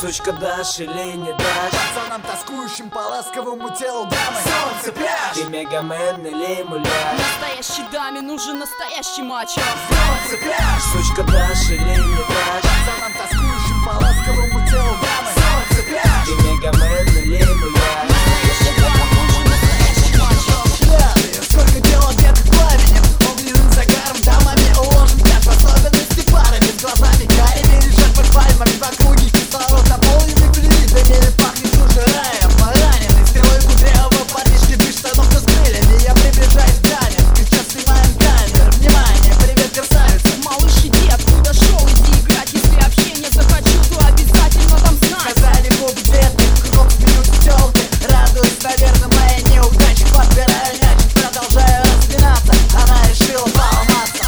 Сучка, дашь или не дашь пацанам, тоскующим по ласковому телу дамы? Солнце, пляж. Ты мегамен или муляж? Настоящей даме нужен настоящий мачо. Солнце, пляж. Сучка, дашь или не дашь пацанам, тоскующим по ласковому телу дамы? Солнце, пляж. Ты мегамен или муляж? Настоящей даме нужен настоящий мачо. Пляжи, сколько дел одетых пламенем, огненным загаром дамами уложен пляж. В особенности парами с глазами карими лежат под пальмами в округе. Кислород наполненный плевитами, пахнет уже раем. Раненый стрелой кудрявого парнишки без штанов, но с крыльями. Я приближаюсь к даме, сейчас снимаем камеры. Внимание, привет, красавица. Малыш, иди, откуда шел, иди играть. Если общение захочу, то обязательно там знать. Сказали губы детки, кругом смеются тёлки. Радуюсь, наверное, моей неудаче. Подбираю мячик, продолжаю распинаться. Она решила поломаться.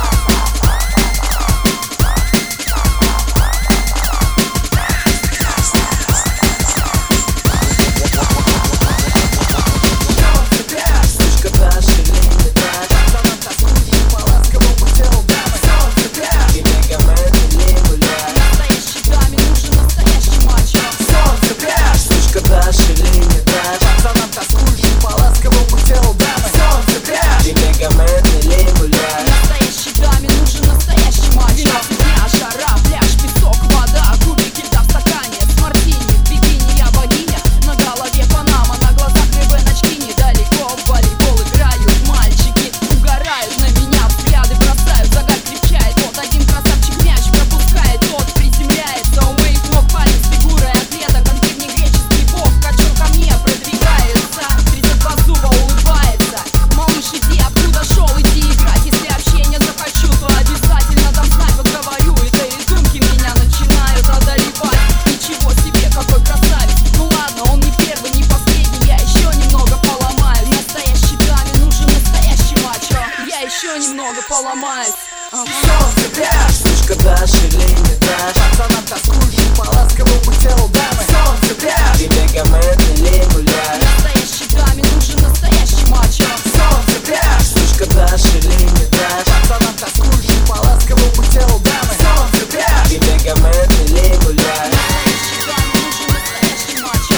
Сучка, дашь или не дашь Пацанам, тоскующим по ласковому телу дамы? Солнце, пляж. Ты мегамен или муляж? Настоящей даме нужен настоящий мачо. Солнце, пляж. Сучка, дашь или не дашь Пацанам, тоскующим по ласковому телу дамы? Солнце, пляж. Ты мегамен или муляж? Настоящей даме нужен настоящий мачо. Дня, жара, пляж, песок, вода, кубики льда в стакане с мартини, в бикини я богиня. На голове панама, на глазах ребеночки. Недалеко в волейбол играют мальчики. Угорают на меня, взгляды бросают, загар крепчает. Вот один красавчик мяч пропускает, тот приземляется. У моих ног парень с фигурой атлета, как древнегреческий бог. Качок ко мне продвигается, 32 зуба улыбается. Малыш, иди, откуда шел, иди играть. Если общение захочу, то обязательно дам знать. Вот говорю, и да и думки меня начинают одолевать. Ничего себе, какой красавец. Ну ладно, он не первый, не последний, я еще немного поломаюсь. Настоящей даме нужен настоящий мачо. Я еще немного поломаюсь. Солнце, пляж. Сучка, дашь или не дашь Пацанам, тоскующим по ласковому телу дамы? Солнце, пляж. Ты мегамен или муляж? Настоящей даме нужен настоящий мачо. Солнце, пляж. Сучка, дашь или не дашь Пацанам, тоскующим по ласковому телу дамы? Солнце, пляж. Ты мегамен или муляж? Настоящей даме нужен настоящий мачо.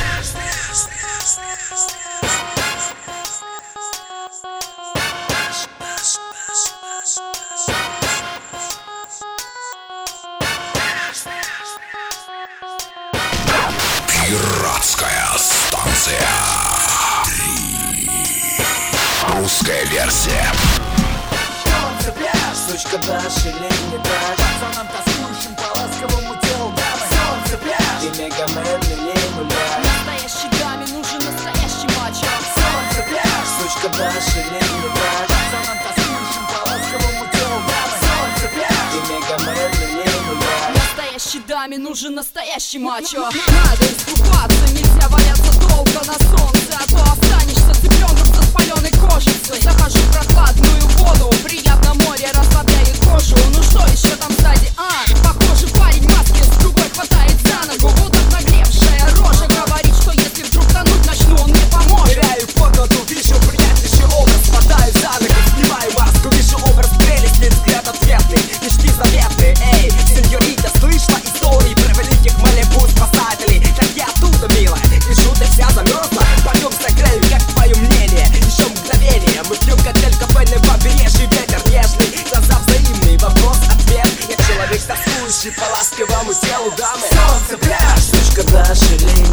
Пиратская станция 3. Русская версия. Солнце, пляж. Сучка, дашь или не дашь Пацанам, тоскующим по ласковому телу дамы? Солнце, пляж. Ты мегамен или муляж? Настоящей даме нужен настоящий мачо. Солнце, пляж. Сучка, дашь или не дашь Пацанам, тоскующим по ласковому телу дамы? Солнце, пляж. Ты мегамен или муляж? Настоящей даме нужен настоящий мачо. Надо искупаться, нельзя валяться долго на солнце, а то останешься цыпленком со спаленной кожицей. Захожу в прохладную воду, приятно море расслабляет кожу. Ну что еще там сзади, Похоже, парень в маске с другой хватает за ногу. Вот так нагревшая рожа говорит, что если вдруг тонуть начну, он мне поможет. Теряю комнату, вижу приятнейший образ. Хватаю за ногу, снимаю маску, вижу образ прелестный, взгляд ответный, мечты заветные. Эй, сеньорита, слышала истории про великих Малибу спасателей? Так я оттуда, милая, вижу, ты вся замерзла. Пойдем согрею, как твое мнение? Еще мгновение, мы пьем коктейль, кафе на побережье, ветер нежный, глаза взаимные, вопрос-ответ. Я человек, тоскующий по ласковому телу дамы. Солнце, пляж. Сучка, дашь или